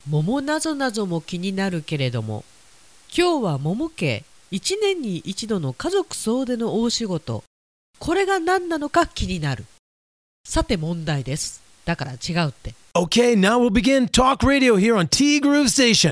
桃なぞなぞも気になるけれども、今日は桃家1年に一度の家族総出の大仕事、これが何なのか気になる。さて問題です。だから違うって。 Okay, now we'll begin Talk Radio here on T Groove Station.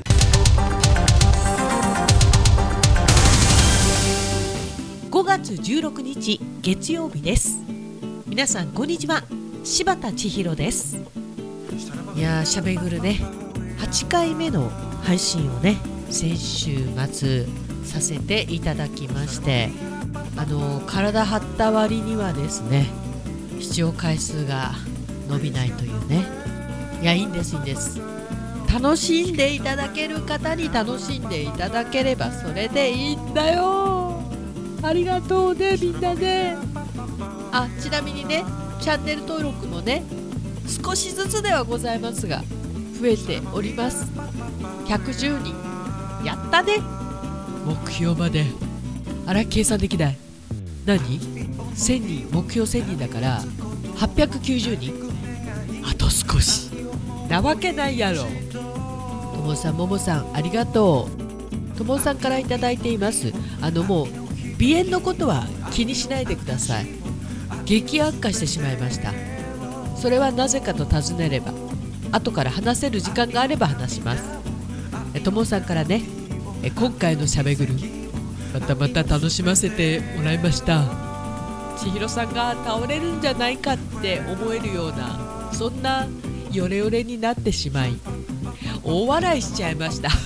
5月16日月曜日です。皆さんこんにちは。柴田千尋です。いやー、しゃべぐるね、8回目の配信をね、先週末させていただきまして、体張った割にはですね、視聴回数が伸びないというね。いや、いいんですいいんです。楽しんでいただける方に楽しんでいただければそれでいいんだよ。ありがとうね、みんなね。ちなみにね、チャンネル登録もね、少しずつではございますが増えております。110人やったね。目標まで計算できない。何 ?1000 人、目標1000人だから890人、あと少しなわけないやろ。ともさん、ももさん、ありがとう。ともさんからいただいています。もう鼻炎のことは気にしないでください。激悪化してしまいました。それはなぜかと尋ねれば、後から話せる時間があれば話します。ともさんからね、今回のしゃべぐるまた楽しませてもらいました。千尋さんが倒れるんじゃないかって思えるような、そんなヨレヨレになってしまい大笑いしちゃいました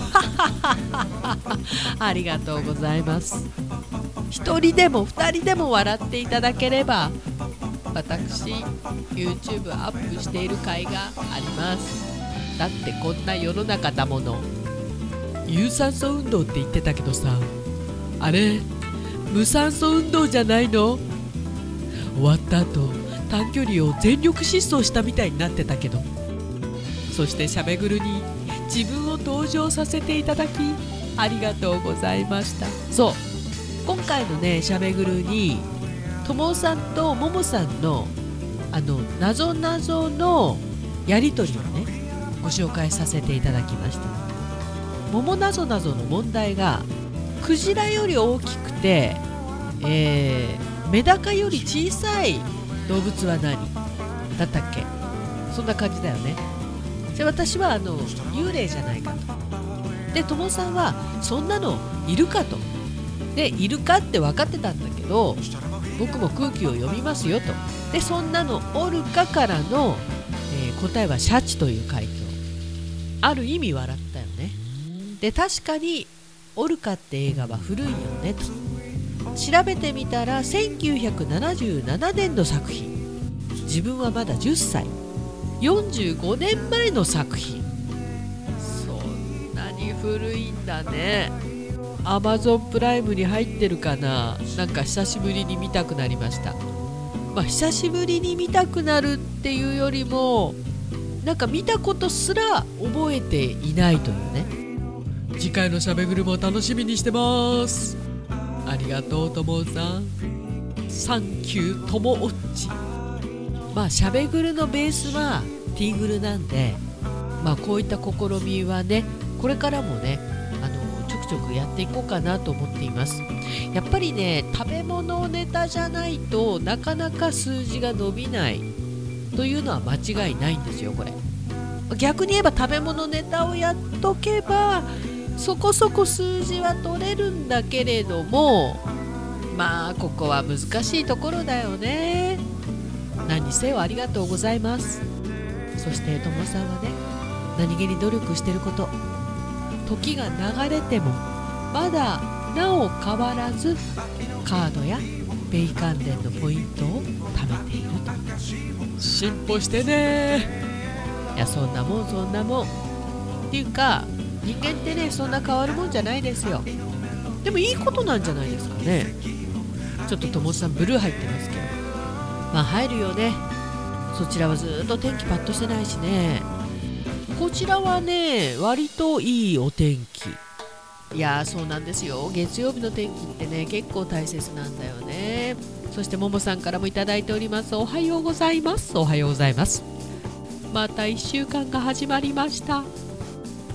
ありがとうございます。一人でも二人でも笑っていただければ、私 YouTube アップしている甲斐があります。だってこんな世の中だもの。有酸素運動って言ってたけどさ、あれ無酸素運動じゃないの？終わった後短距離を全力疾走したみたいになってたけど。そしてしゃべぐるに自分を登場させていただきありがとうございました。そう、今回のね、しゃべぐるにともさんとももさんのなぞなぞのやりとりをね、ご紹介させていただきました。ももなぞなぞの問題が、クジラより大きくて、メダカより小さい動物は何だったっけ。そんな感じだよね。じゃあ私は幽霊じゃないかと。で、ともさんはそんなのいるかと。で、いるかって分かってたんだけど、僕も空気を読みますよと。で、そんなのおるかからの、答えはシャチという回答。ある意味笑ったよね。で、確かにオルカって映画は古いよねと。調べてみたら1977年の作品。自分はまだ10歳、45年前の作品。そんなに古いんだね。Amazon プライムに入ってるかな。なんか久しぶりに見たくなりました。久しぶりに見たくなるっていうよりも、なんか見たことすら覚えていないというね。次回のしゃべぐるも楽しみにしてます。ありがとうともさん。サンキューともおっち。しゃべぐるのベースはティーグルなんで、こういった試みはね、これからもね、ちょくちょくやっていこうかなと思っています。やっぱりね、食べ物ネタじゃないとなかなか数字が伸びないというのは間違いないんですよ。これ逆に言えば、食べ物ネタをやっとけばそこそこ数字は取れるんだけれども、ここは難しいところだよね。何にせよありがとうございます。そしてともさんはね、何気に努力してること、時が流れてもまだなお変わらずカードやペイ関連のポイントを貯めていると。進歩してね。いや、そんなもんそんなもんっていうか、人間ってね、そんな変わるもんじゃないですよ。でもいいことなんじゃないですかね。ちょっとともさんブルー入ってますけど、入るよね。そちらはずっと天気パッとしてないしね。こちらはね、割といいお天気。いやー、そうなんですよ。月曜日の天気ってね、結構大切なんだよね。そしてももさんからもいただいております。おはようございます。おはようございます。また1週間が始まりました。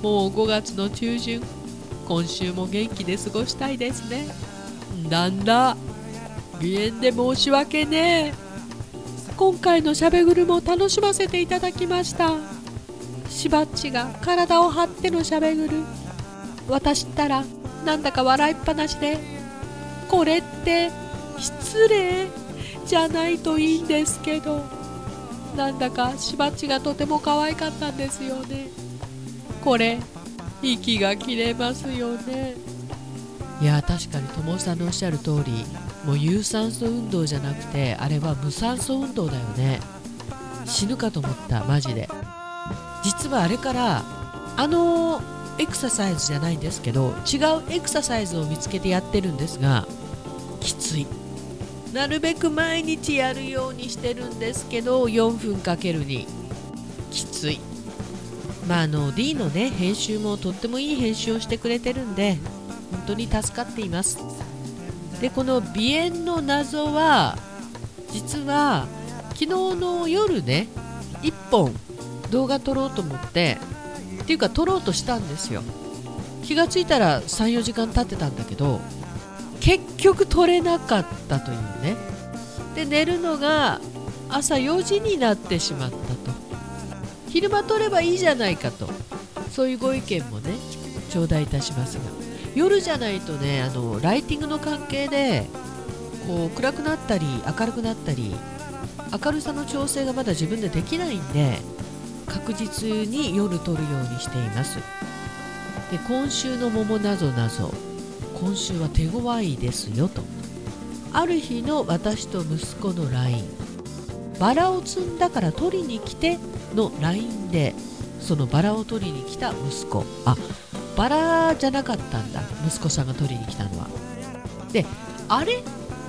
もう5月の中旬、今週も元気で過ごしたいですね。なんだ、鼻炎で申し訳ねえ。今回のしゃべぐるも楽しませていただきました。しばっちが体を張ってのしゃべぐる、私ったらなんだか笑いっぱなしで、これって失礼じゃないといいんですけど、なんだかしばっちがとても可愛かったんですよね。これ息が切れますよね。いや確かに友さんのおっしゃる通り、もう有酸素運動じゃなくてあれは無酸素運動だよね。死ぬかと思った、マジで。実はあれからエクササイズじゃないんですけど、違うエクササイズを見つけてやってるんですが、きつい。なるべく毎日やるようにしてるんですけど、4分かける2、きつい。D のね編集もとってもいい編集をしてくれてるんで、本当に助かっています。でこの鼻炎の謎は、実は昨日の夜ね1本動画撮ろうと思ってっていうか撮ろうとしたんですよ。気がついたら 3,4 時間経ってたんだけど、結局撮れなかったというね。で寝るのが朝4時になってしまったと。昼間撮ればいいじゃないかと、そういうご意見もね頂戴いたしますが、夜じゃないとねライティングの関係でこう暗くなったり明るくなったり、明るさの調整がまだ自分でできないんで、確実に夜撮るようにしています。で今週の桃なぞなぞ、今週は手強いですよと。ある日の私と息子の LINE、 バラを摘んだから取りに来ての LINE で、そのバラを取りに来た息子、バラじゃなかったんだ、息子さんが取りに来たのは。であれ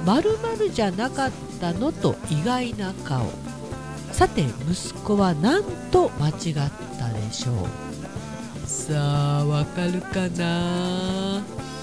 〇〇じゃなかったのと意外な顔。さて息子は何と間違ったでしょう。さあわかるかな。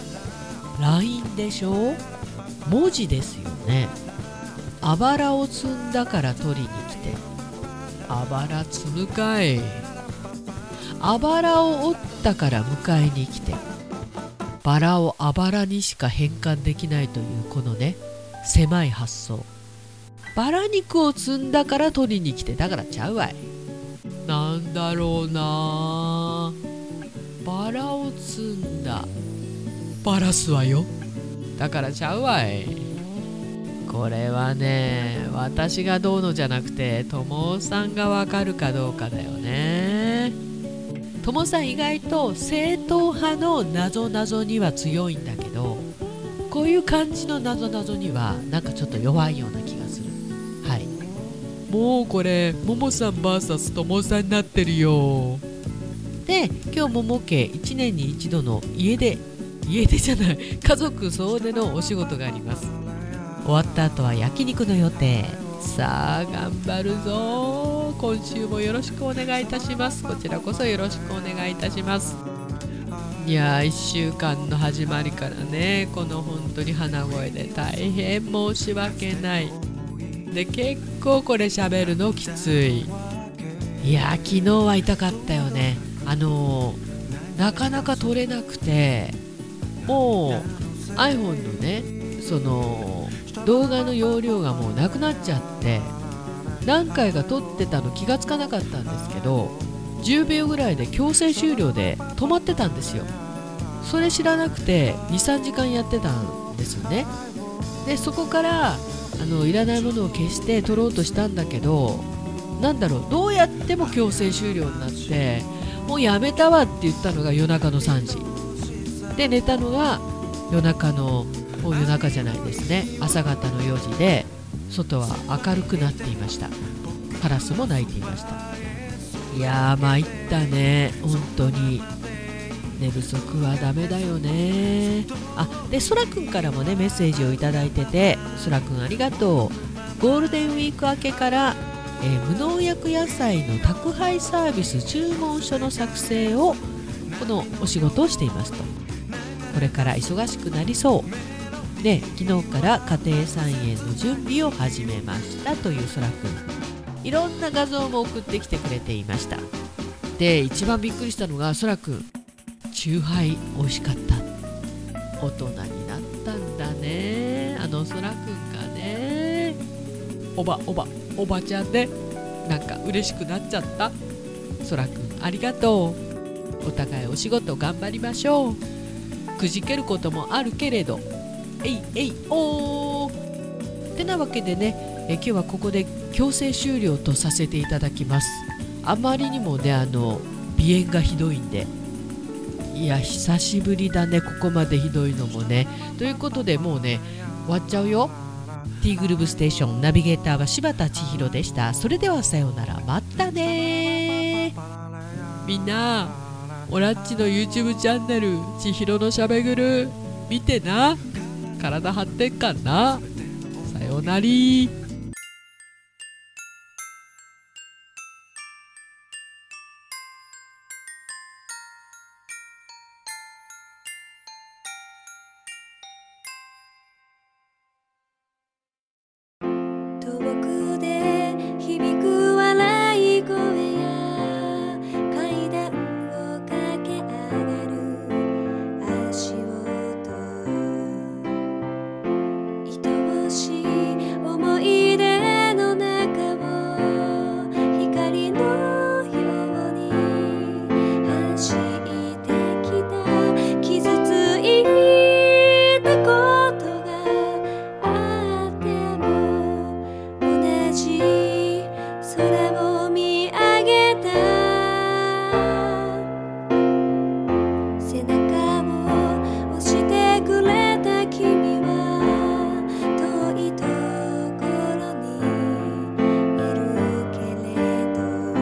LINE でしょ、文字ですよね。あばらを摘んだから取りに来て、あばら摘むかい。あばらを折ったから迎えに来て、バラをあばらにしか変換できないというこのね狭い発想。バラ肉を摘んだから取りに来て、だからちゃうわい。なんだろうな。バラを摘んだ、バラすわよ、だからちゃうわい。これはね私がどうのじゃなくて、ともさんがわかるかどうかだよね。ともさん意外と正統派のなぞなぞには強いんだけど、こういう感じのなぞなぞにはなんかちょっと弱いような気がする。はい、もうこれももさん VS ともさんになってるよ。で今日もも家1年に1度の家出じゃない家族総出のお仕事があります。終わった後は焼肉の予定。さあ頑張るぞ。今週もよろしくお願いいたします。こちらこそよろしくお願いいたします。いや1週間の始まりからね、この本当に鼻声で大変申し訳ない。で結構これ喋るのきつい。いや昨日は痛かったよね。なかなか撮れなくて、もう iPhone のねその動画の容量がもうなくなっちゃって、何回か撮ってたの気がつかなかったんですけど、10秒ぐらいで強制終了で止まってたんですよ。それ知らなくて 2,3 時間やってたんですよね。でそこからいらないものを消して撮ろうとしたんだけど、どうやっても強制終了になって、もうやめたわって言ったのが夜中の3時で、寝たのが夜中じゃないですね、朝方の4時で、外は明るくなっていました。カラスも鳴いていました。いやー参ったね、本当に寝不足はダメだよね。でそらくんからもねメッセージをいただいてて、そらくんありがとう。ゴールデンウィーク明けから無農薬野菜の宅配サービス注文書の作成をこのお仕事をしていますと。これから忙しくなりそうで、昨日から家庭菜園の準備を始めましたというそらくん、いろんな画像も送ってきてくれていました。 で一番びっくりしたのが、そらくんチューハイ美味しかった。大人になったんだね、そらくんがね。おばちゃんでなんか嬉しくなっちゃった。そらくんありがとう。お互いお仕事頑張りましょう。くじけることもあるけれど、おーってなわけでね、今日はここで強制終了とさせていただきます。あまりにもね鼻炎がひどいんで、いや久しぶりだね、ここまでひどいのもね。ということでもうね終わっちゃうよ。T グルーブステーションナビゲーターは柴田千尋でした。それではさようなら、またね。みんなオラッチの YouTube チャンネル千尋のしゃべぐる見てな。体張ってんかんな。さようなり。 遠くで響く笑い声や階段を駆け上がる足音、愛おしい思い出の中を光のように走ってきた。傷ついたことがあっても同じ空を見上げた。背中を押してくれた君は遠いところにいるけれど、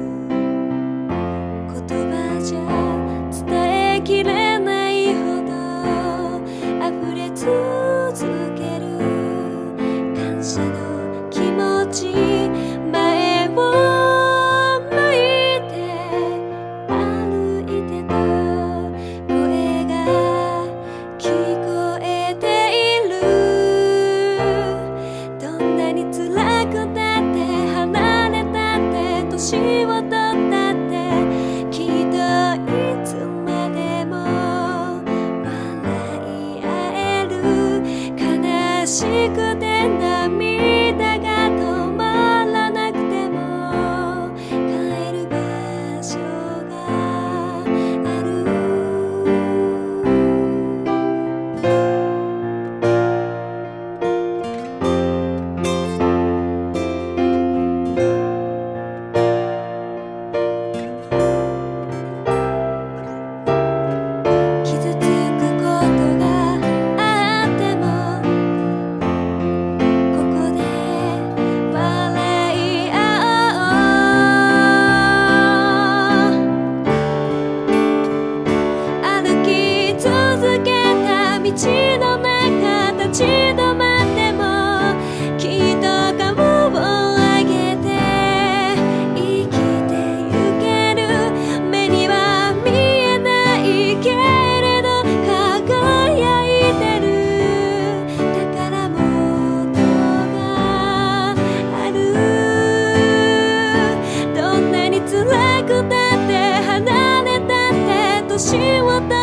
言葉じゃ伝えきれないほど溢れ続ける感謝の気持ち。前を向いて歩いてた声が聞こえている。どんなに辛くたって離れたって年を取ったってきっといつまでも笑い合える。悲しくて涙が止まらなくても帰る場所がある。傷つくことがあってもここで笑い合おう。歩き続けた道の中立ち止まってもきっと顔を上げて生きてゆける。目には見えないけれど輝いてる宝物がある。どんなに辛くたって離れたって年を取